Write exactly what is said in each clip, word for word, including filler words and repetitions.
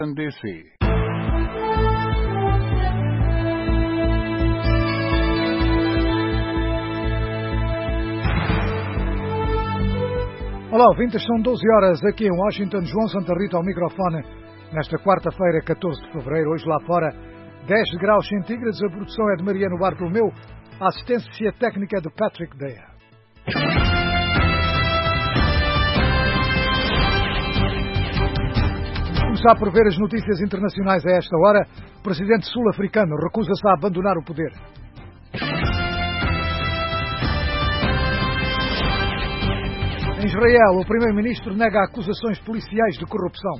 D C. Olá, ouvintes, são doze horas aqui em Washington. João Santa Rita ao microfone nesta quarta-feira, catorze de fevereiro. Hoje lá fora, dez graus centígrados. A produção é de Mariano Bartolomeu. A assistência técnica é de Patrick Deia. Começar por ver as notícias internacionais a esta hora. O presidente sul-africano recusa-se a abandonar o poder. Em Israel, o primeiro-ministro nega acusações policiais de corrupção.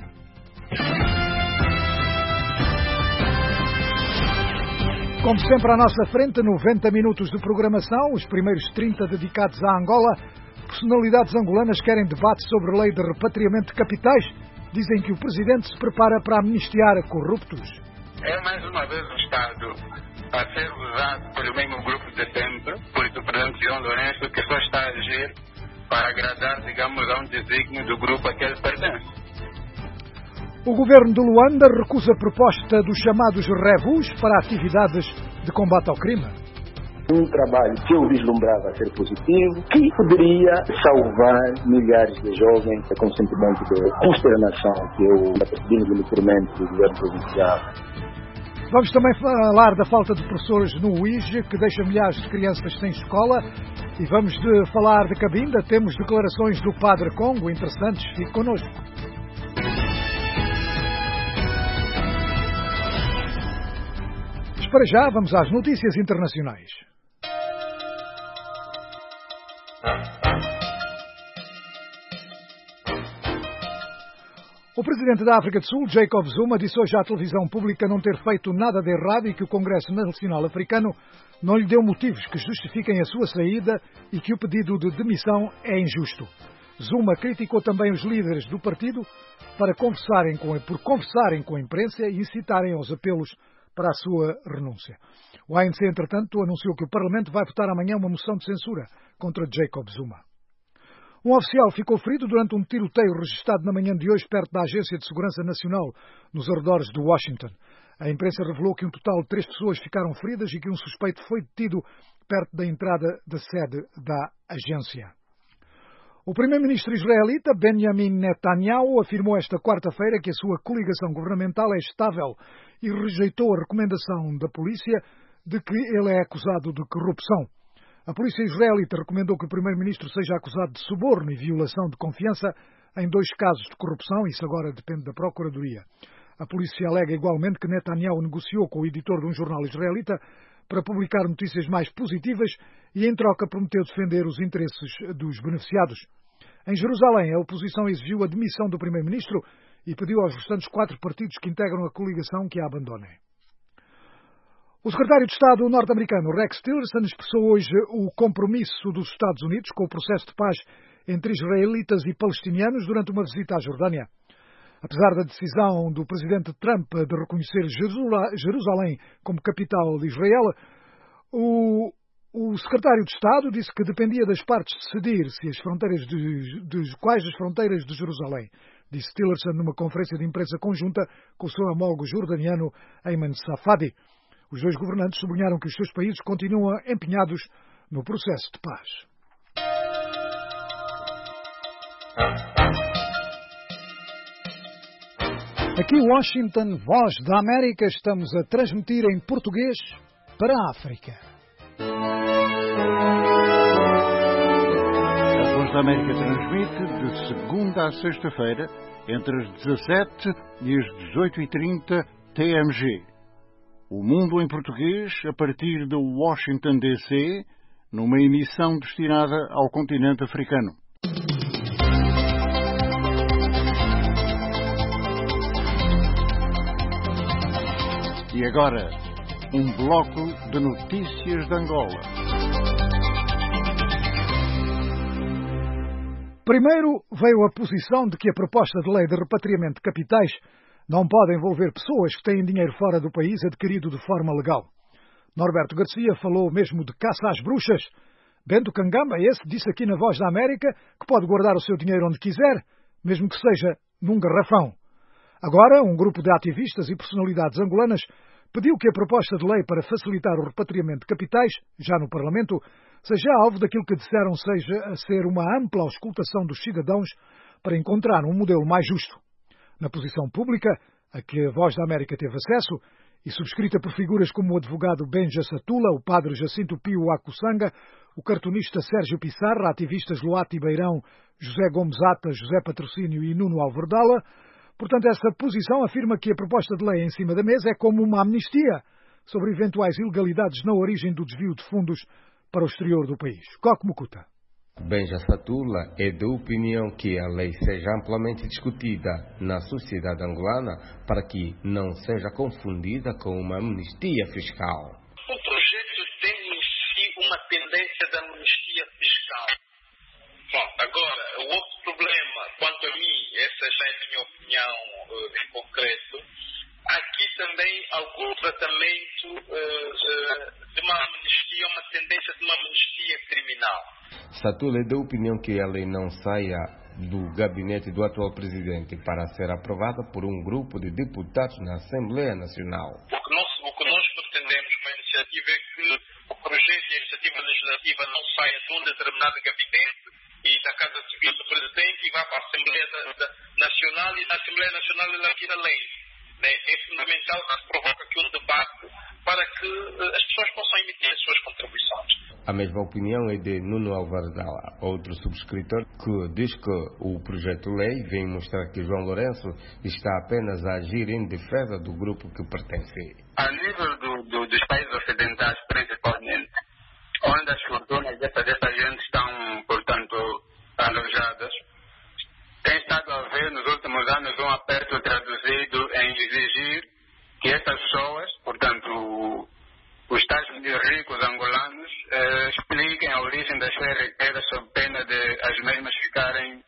Como sempre à nossa frente, noventa minutos de programação, os primeiros trinta dedicados à Angola. Personalidades angolanas querem debate sobre a lei de repatriamento de capitais. Dizem que o presidente se prepara para amnistiar corruptos. É mais uma vez o Estado a ser usado pelo mesmo grupo de sempre, por isso o presidente João Lourenço, que só está a agir para agradar, digamos, a um desígnio do grupo a que ele pertence. O governo de Luanda recusa a proposta dos chamados revus para atividades de combate ao crime. Um trabalho que eu vislumbrava ser positivo, que poderia salvar milhares de jovens com sentimento de consternação que eu percebi no detrimento do governo provincial. Vamos também falar da falta de professores no U I G, que deixa milhares de crianças sem escola. E vamos de falar de Cabinda. Temos declarações do Padre Congo interessantes. Fique connosco. Mas para já, vamos às notícias internacionais. O presidente da África do Sul, Jacob Zuma, disse hoje à televisão pública não ter feito nada de errado e que o Congresso Nacional Africano não lhe deu motivos que justifiquem a sua saída e que o pedido de demissão é injusto. Zuma criticou também os líderes do partido para conversarem com, por conversarem com a imprensa e incitarem aos apelos para a sua renúncia. O A N C, entretanto, anunciou que o Parlamento vai votar amanhã uma moção de censura contra Jacob Zuma. Um oficial ficou ferido durante um tiroteio registrado na manhã de hoje perto da Agência de Segurança Nacional, nos arredores de Washington. A imprensa revelou que um total de três pessoas ficaram feridas e que um suspeito foi detido perto da entrada da sede da agência. O primeiro-ministro israelita, Benjamin Netanyahu, afirmou esta quarta-feira que a sua coligação governamental é estável e rejeitou a recomendação da polícia de que ele é acusado de corrupção. A polícia israelita recomendou que o primeiro-ministro seja acusado de suborno e violação de confiança em dois casos de corrupção. Isso agora depende da Procuradoria. A polícia alega igualmente que Netanyahu negociou com o editor de um jornal israelita para publicar notícias mais positivas e, em troca, prometeu defender os interesses dos beneficiados. Em Jerusalém, a oposição exigiu a demissão do primeiro-ministro e pediu aos restantes quatro partidos que integram a coligação que a abandonem. O secretário de Estado norte-americano Rex Tillerson expressou hoje o compromisso dos Estados Unidos com o processo de paz entre israelitas e palestinianos durante uma visita à Jordânia. Apesar da decisão do presidente Trump de reconhecer Jerusalém como capital de Israel, o, o secretário de Estado disse que dependia das partes decidir se as fronteiras de, de quais as fronteiras de Jerusalém, disse Tillerson numa conferência de imprensa conjunta com o seu homólogo jordaniano Ayman Safadi. Os dois governantes sublinharam que os seus países continuam empenhados no processo de paz. Aqui em Washington, Voz da América, estamos a transmitir em português para a África. A Voz da América transmite de segunda a sexta-feira, entre as dezassete e as dezoito e trinta T M G. O Mundo em Português, a partir de Washington, D C, numa emissão destinada ao continente africano. E agora, um bloco de notícias de Angola. Primeiro veio a posição de que a proposta de lei de repatriamento de capitais não pode envolver pessoas que têm dinheiro fora do país adquirido de forma legal. Norberto Garcia falou mesmo de caça às bruxas. Bento Cangamba, esse, disse aqui na Voz da América que pode guardar o seu dinheiro onde quiser, mesmo que seja num garrafão. Agora, um grupo de ativistas e personalidades angolanas pediu que a proposta de lei para facilitar o repatriamento de capitais, já no Parlamento, seja alvo daquilo que disseram seja a ser uma ampla auscultação dos cidadãos para encontrar um modelo mais justo. Na posição pública, a que a Voz da América teve acesso, e subscrita por figuras como o advogado Benja Satula, o padre Jacinto Pio Acussanga, o cartunista Sérgio Pissarra, ativistas Luati Beirão, José Gomes Ata, José Patrocínio e Nuno Alverdala. Portanto, essa posição afirma que a proposta de lei em cima da mesa é como uma amnistia sobre eventuais ilegalidades na origem do desvio de fundos para o exterior do país. Coque Mucuta. Benja Satula é da opinião que a lei seja amplamente discutida na sociedade angolana para que não seja confundida com uma amnistia fiscal. O projeto tem em si uma tendência de amnistia fiscal. Bom, agora, o outro problema, quanto a mim, essa já é a minha opinião uh, em concreto, aqui também algum tratamento uh, uh, de uma amnistia, uma tendência de uma amnistia criminal. Satula é da opinião que a lei não saia do gabinete do atual presidente para ser aprovada por um grupo de deputados na Assembleia Nacional. O que nós, o que nós pretendemos com a iniciativa é que o projeto de iniciativa legislativa não saia de um determinado gabinete e da Casa Civil do Presidente e vá para a Assembleia da, da Nacional e na Assembleia Nacional ela tira a lei. Né? É fundamental que se provoque aqui um debate para que uh, as pessoas possam emitir as suas contribuições. A mesma opinião é de Nuno Alverdala, outro subscritor, que diz que o projeto de lei vem mostrar que João Lourenço está apenas a agir em defesa do grupo que pertence. A nível do, do, dos países ocidentais, principalmente, onde as fortunas dessa, dessa gente estão, portanto, alojadas, tem estado a haver nos últimos anos um aperto traduzido em exigir que essas pessoas, portanto, os tais ricos angolanos, eh, expliquem a origem das suas riquezas sob pena de as mesmas ficarem,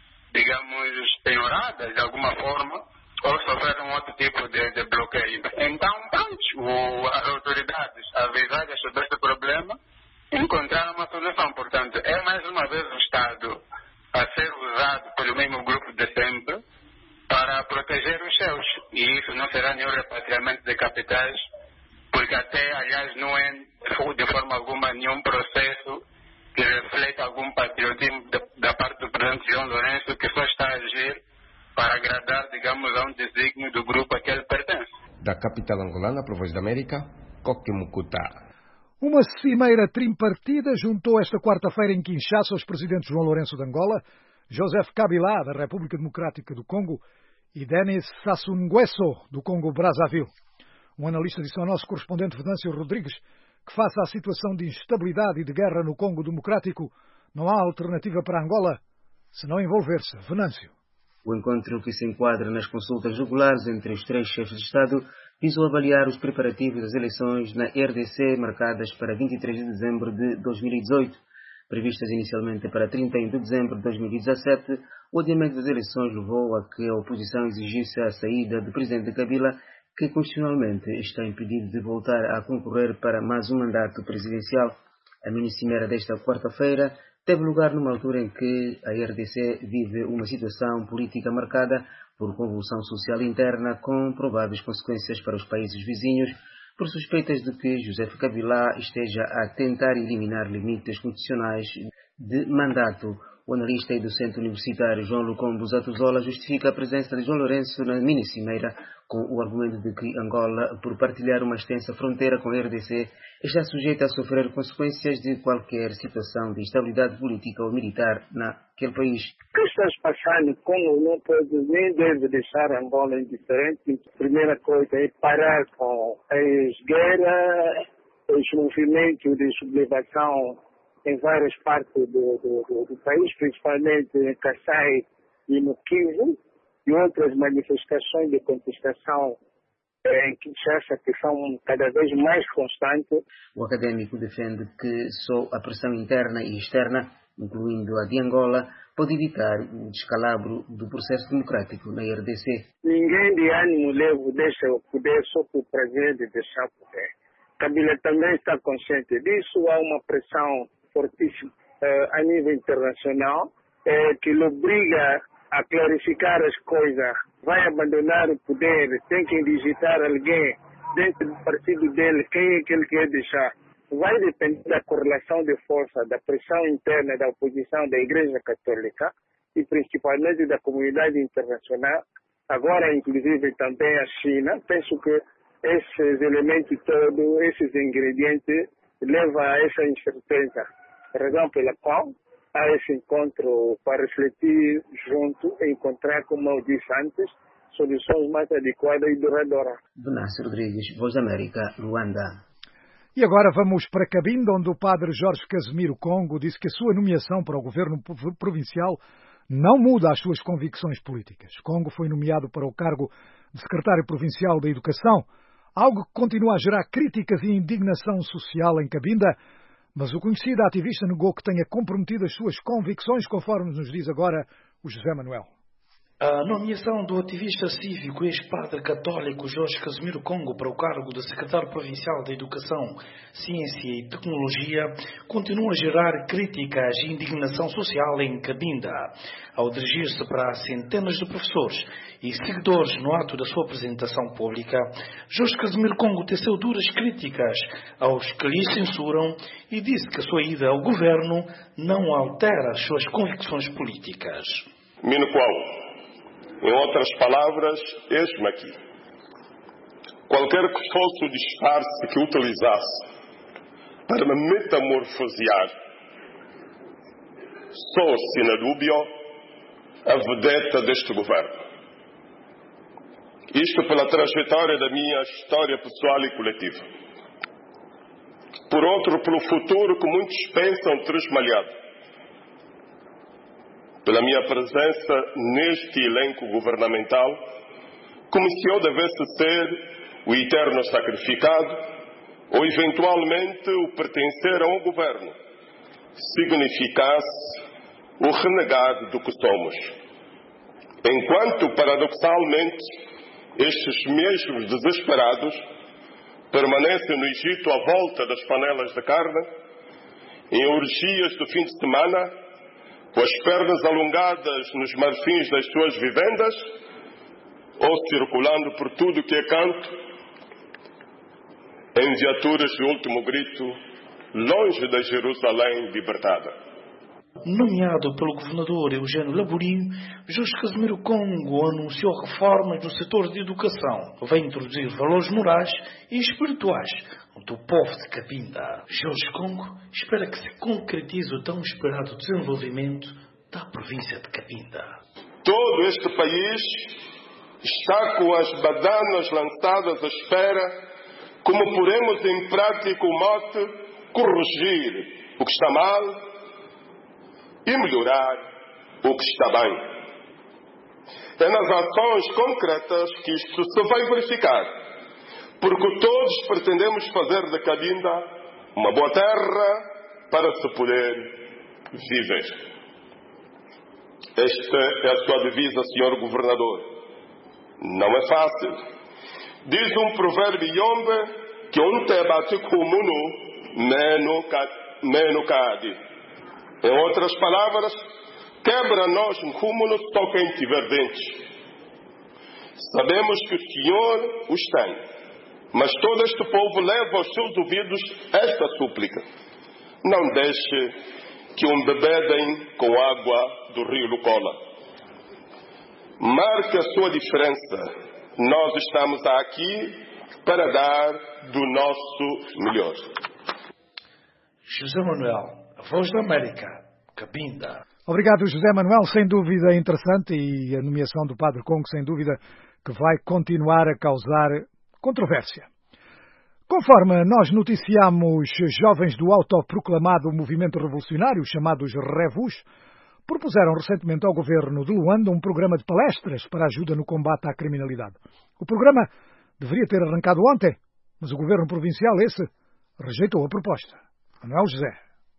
digamos, penhoradas de alguma forma ou sofrerem um outro tipo de, de bloqueio. Então, pronto, o, as autoridades avisadas sobre este problema encontraram uma solução. Portanto, é mais uma vez o Estado a ser usado pelo mesmo grupo de sempre para proteger os seus. E isso não será nenhum repatriamento de capitais, porque até, aliás, não é de forma alguma nenhum processo que reflete algum patriotismo da, da parte do presidente João Lourenço, que só está a agir para agradar, digamos, a um desígnio do grupo a que ele pertence. Da capital angolana, para a Voz da América, Coque Mucuta. Uma cimeira tripartida juntou esta quarta-feira em Kinshasa os presidentes João Lourenço de Angola, Joseph Kabila, da República Democrática do Congo, e Denis Sassou Nguesso, do Congo-Brazzaville. Um analista disse ao nosso correspondente Venâncio Rodrigues que, face à situação de instabilidade e de guerra no Congo Democrático, não há alternativa para Angola se não envolver-se. Venâncio. O encontro, que se enquadra nas consultas regulares entre os três chefes de Estado, visou avaliar os preparativos das eleições na R D C marcadas para vinte e três de dezembro de dois mil e dezoito. Previstas inicialmente para trinta e um de dezembro de dois mil e dezassete, o adiamento das eleições levou a que a oposição exigisse a saída do presidente Kabila, que constitucionalmente está impedido de voltar a concorrer para mais um mandato presidencial. A mini-cimeira desta quarta-feira teve lugar numa altura em que a R D C vive uma situação política marcada por convulsão social interna com prováveis consequências para os países vizinhos, por suspeitas de que José Kabila esteja a tentar eliminar limites constitucionais de mandato. O analista e docente universitário João Lucombo Zatuzola justifica a presença de João Lourenço na mini-cimeira com o argumento de que Angola, por partilhar uma extensa fronteira com a R D C, está sujeita a sofrer consequências de qualquer situação de instabilidade política ou militar naquele país. O que está passando, como não pode nem deve deixar Angola indiferente, a primeira coisa é parar com as guerras, os movimentos de sublevação em várias partes do, do, do, do país, principalmente em Kassai e no Kivu, e outras manifestações de contestação em Kinshasa que são cada vez mais constantes. O académico defende que só a pressão interna e externa, incluindo a de Angola, pode evitar o descalabro do processo democrático na R D C. Ninguém de ânimo leve deixa o poder só por prazer de deixar o poder. Kabila também está consciente disso, há uma pressão fortíssima eh, a nível internacional eh, que lhe obriga a clarificar as coisas, vai abandonar o poder, tem que digitar alguém dentro do partido dele, quem é que ele quer deixar. Vai depender da correlação de força, da pressão interna da oposição da Igreja Católica e principalmente da comunidade internacional, agora inclusive também a China. Penso que esses elementos todos, esses ingredientes, levam a essa incerteza. Razão pela qual há esse encontro para refletir junto e encontrar, como eu disse antes, soluções mais adequadas e duradouras. Benácio Rodrigues, Voz da América, Luanda. E agora vamos para Cabinda, onde o padre Jorge Casimiro Congo disse que a sua nomeação para o governo provincial não muda as suas convicções políticas. Congo foi nomeado para o cargo de secretário provincial da Educação, algo que continua a gerar críticas e indignação social em Cabinda, mas o conhecido ativista negou que tenha comprometido as suas convicções, conforme nos diz agora o José Manuel. A nomeação do ativista cívico e ex-padre católico Jorge Casimiro Congo para o cargo de secretário provincial da Educação, Ciência e Tecnologia continua a gerar críticas e indignação social em Cabinda. Ao dirigir-se para centenas de professores e seguidores no ato da sua apresentação pública, Jorge Casimiro Congo teceu duras críticas aos que lhe censuram e disse que a sua ida ao governo não altera as suas convicções políticas. Mino qual? Em outras palavras, eis-me aqui. Qualquer que fosse o disfarce que utilizasse para me metamorfosear, sou, sine dúbio, a vedeta deste governo. Isto pela trajetória da minha história pessoal e coletiva. Por outro, pelo futuro que muitos pensam tresmalhado. Pela minha presença neste elenco governamental, como se eu devesse ser o eterno sacrificado ou eventualmente o pertencer a um governo, significasse o renegado do que somos. Enquanto, paradoxalmente, estes mesmos desesperados permanecem no Egito à volta das panelas de carne, em orgias do fim de semana, com as pernas alongadas nos marfins das suas vivendas, ou circulando por tudo que é canto, em viaturas de último grito, longe da Jerusalém libertada. Nomeado pelo governador Eugênio Laborinho, Jorge Casimiro Congo anunciou reformas no setor de educação. Vai introduzir valores morais e espirituais do povo de Cabinda. Jorge Congo espera que se concretize o tão esperado desenvolvimento da província de Cabinda. Todo este país está com as badanas lançadas à espera como poremos em prática o mote corrigir o que está mal e melhorar o que está bem. É nas ações concretas que isto se vai verificar, porque todos pretendemos fazer de Cabinda uma boa terra para se poder viver. Esta é a sua divisa, senhor governador. Não é fácil. Diz um provérbio yombe que um te bate como no meno cade. Em outras palavras, quebra nós um cúmulo só quem tiver dentes. Sabemos que o Senhor os tem, mas todo este povo leva aos seus ouvidos esta súplica. Não deixe que um bebedem com água do rio Lucola. Marque a sua diferença. Nós estamos aqui para dar do nosso melhor. José Manuel, a Voz da América, Cabinda. Obrigado, José Manuel. Sem dúvida interessante, e a nomeação do Padre Congo, sem dúvida, que vai continuar a causar controvérsia. Conforme nós noticiamos, jovens do autoproclamado movimento revolucionário, chamados Revus, propuseram recentemente ao governo de Luanda um programa de palestras para ajuda no combate à criminalidade. O programa deveria ter arrancado ontem, mas o governo provincial, esse, rejeitou a proposta. Manuel José.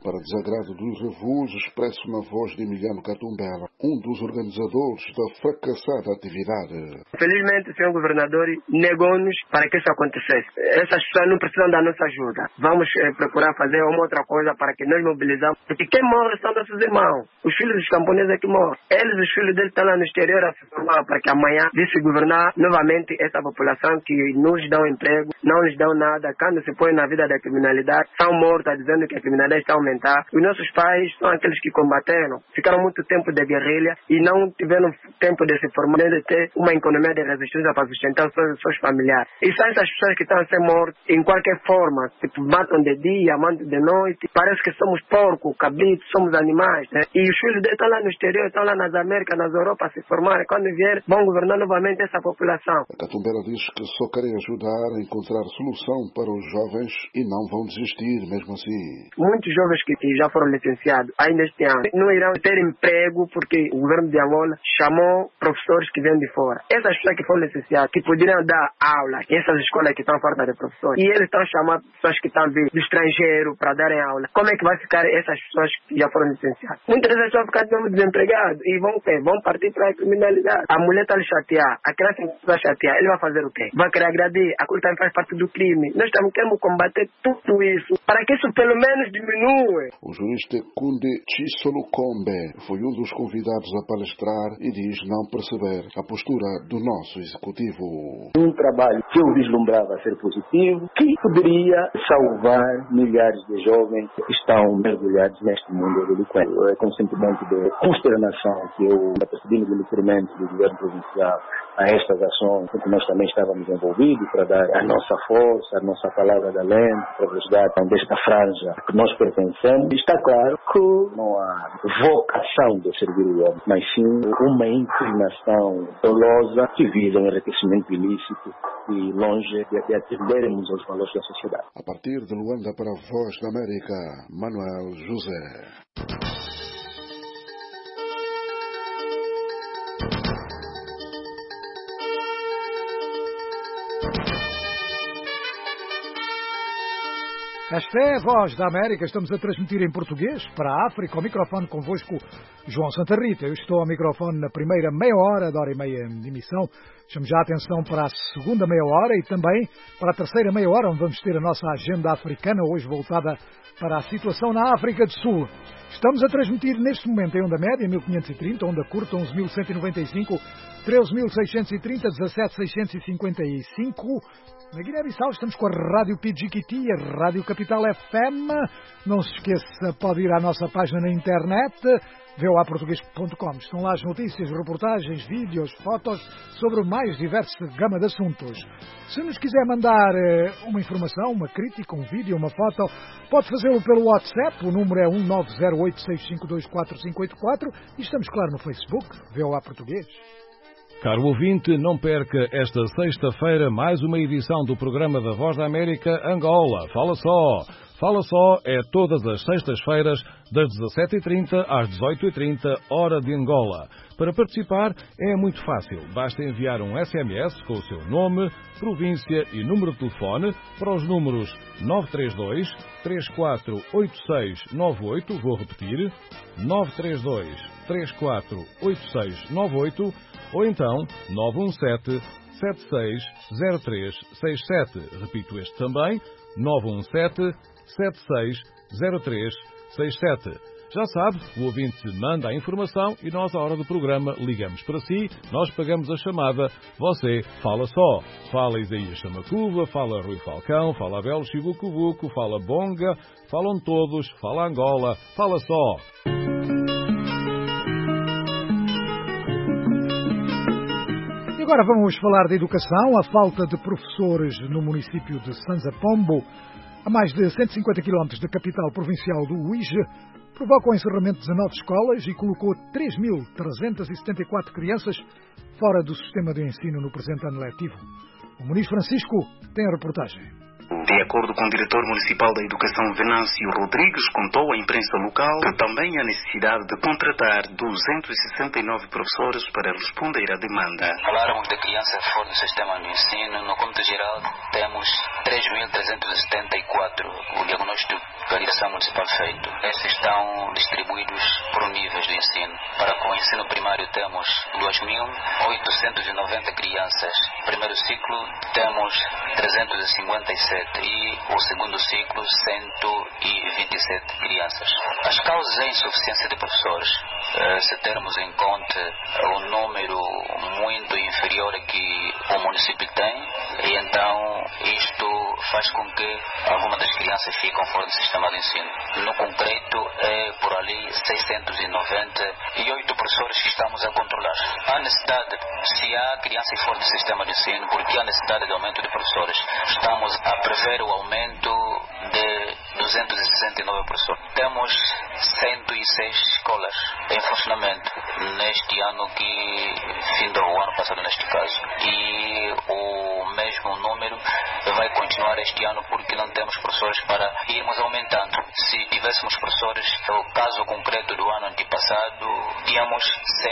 para desagrado dos revuos expresso na voz de Emiliano Catumbela, um dos organizadores da fracassada atividade. Felizmente, o senhor governador negou-nos para que isso acontecesse. Essas pessoas não precisam da nossa ajuda. Vamos eh, procurar fazer uma outra coisa para que nós mobilizamos. Porque quem morre são nossos irmãos. Os filhos dos camponeses é que morrem. Eles, os filhos deles, estão lá no exterior a se formar para que amanhã visse governar novamente essa população que nos dão emprego, não lhes dão nada. Quando se põe na vida da criminalidade, são mortos dizendo que a criminalidade está a aumentar. Os nossos pais são aqueles que combateram. Ficaram muito tempo de guerrilha e não tiveram tempo de se formar, de ter uma economia de resistência para sustentar os seus, seus familiares. E são essas pessoas que estão a ser mortas em qualquer forma. Tipo, matam de dia, matam de noite. Parece que somos porcos, cabritos, somos animais. Né? E os filhos deles estão lá no exterior, estão lá nas Américas, nas Europa a se formar. Quando vier, vão governar novamente essa população. A Catumbela diz que só querem ajudar a encontrar solução para os jovens e não vão desistir, mesmo assim. Muitos jovens que já foram licenciados ainda este ano não irão ter emprego porque o governo de Angola chamou professores que vêm de fora. Essas pessoas que foram licenciadas, que poderiam dar aula em essas escolas que estão falta de professores, e eles estão chamando pessoas que estão vindo do estrangeiro para darem aula. Como é que vai ficar essas pessoas que já foram licenciadas? Muitas vezes vão ficar desempregados e vão ter, vão partir para a criminalidade. A mulher está a lhe chatear, a criança está a chatear, ele vai fazer o quê? Vai querer agredir, aquilo também faz parte do crime. Nós estamos querendo combater tudo isso para que isso pelo menos diminua. O jurista Kunde Chisolo Kombe foi um dos convidados a palestrar e diz não perceber a postura do nosso executivo. Um trabalho que eu vislumbrava ser positivo, que poderia salvar milhares de jovens que estão mergulhados neste mundo delinquente. É com um sentimento de consternação que eu percebi no documento do governo provincial a estas ações, porque nós também estávamos envolvidos para dar a nossa força, a nossa palavra de alento, para ajudar desta franja que nós pertencemos. Está claro que não há vocação de servir o homem, mas sim uma inclinação dolosa que visa o enriquecimento ilícito e longe de, de atendermos aos valores da sociedade. A partir de Luanda para a Voz da América, Manuel José. Esta é a Voz da América. Estamos a transmitir em português para a África. Ao microfone convosco, João Santa Rita. Eu estou ao microfone na primeira meia hora, da hora e meia de emissão. Chamo já a atenção para a segunda meia hora e também para a terceira meia hora, onde vamos ter a nossa agenda africana, hoje voltada para a situação na África do Sul. Estamos a transmitir neste momento em onda média, mil quinhentos e trinta, onda curta, onze mil cento e noventa e cinco, treze mil seiscentos e trinta, dezassete mil seiscentos e cinquenta e cinco. Na Guiné-Bissau estamos com a Rádio Pidjiquiti e a Rádio Capital F M. Não se esqueça, pode ir à nossa página na internet, v o a português ponto com. Estão lá as notícias, reportagens, vídeos, fotos sobre o mais diversa gama de assuntos. Se nos quiser mandar uma informação, uma crítica, um vídeo, uma foto, pode fazê-lo pelo WhatsApp. O número é um nove zero oito, seis cinco dois, quatro cinco oito quatro e estamos, claro, no Facebook, V O A Português. Caro ouvinte, não perca esta sexta-feira mais uma edição do programa da Voz da América Angola. Fala só! Fala só é todas as sextas-feiras, das dezassete e trinta às dezoito e trinta, hora de Angola. Para participar é muito fácil. Basta enviar um S M S com o seu nome, província e número de telefone para os números nove três dois, três quatro oito seis nove oito, vou repetir, nove três dois, três quatro oito seis nove oito, ou então nove um sete, sete seis zero três seis sete. Repito este também, nove um sete, sete seis zero três seis sete. Já sabe, o ouvinte manda a informação e nós, à hora do programa, ligamos para si, nós pagamos a chamada, você fala só. Fala Isaías Chamacuva, fala Rui Falcão, fala Abel Chibucubuco, fala Bonga, falam todos, fala Angola, fala só. E agora vamos falar de educação. A falta de professores no município de Sanza Pombo, a mais de cento e cinquenta quilómetros da capital provincial do Uíge, provoca o encerramento de dezenove escolas e colocou três mil trezentas e setenta e quatro crianças fora do sistema de ensino no presente ano letivo. O Muniz Francisco tem a reportagem. De acordo com o diretor municipal da Educação, Venâncio Rodrigues, contou à imprensa local que também há necessidade de contratar duzentos e sessenta e nove professores para responder à demanda. Falarmos de crianças fora do sistema de ensino, no cômputo geral temos três mil trezentos e setenta e quatro, o diagnóstico que a direção municipal feito. Esses estão distribuídos por níveis de ensino. Para com o ensino primário temos dois mil oitocentos e noventa crianças. No primeiro ciclo temos trezentos e cinquenta e sete e o segundo ciclo cento e vinte e sete crianças. As causas é a insuficiência de professores. Se termos em conta o número muito inferior que o município tem, e então isto faz com que algumas das crianças fiquem fora do sistema de ensino. No concreto é por ali seiscentos e noventa e oito professores que estamos a controlar. Há necessidade, se há crianças fora do sistema de ensino, porque há necessidade de aumento de professores. Estamos a prever o aumento de duzentos e sessenta e nove professores. Temos cento e seis escolas em funcionamento neste ano que findou o ano passado neste caso. E o mesmo número vai continuar este ano porque não temos professores para irmos aumentando. Se tivéssemos professores, o caso concreto do ano antepassado, tínhamos cem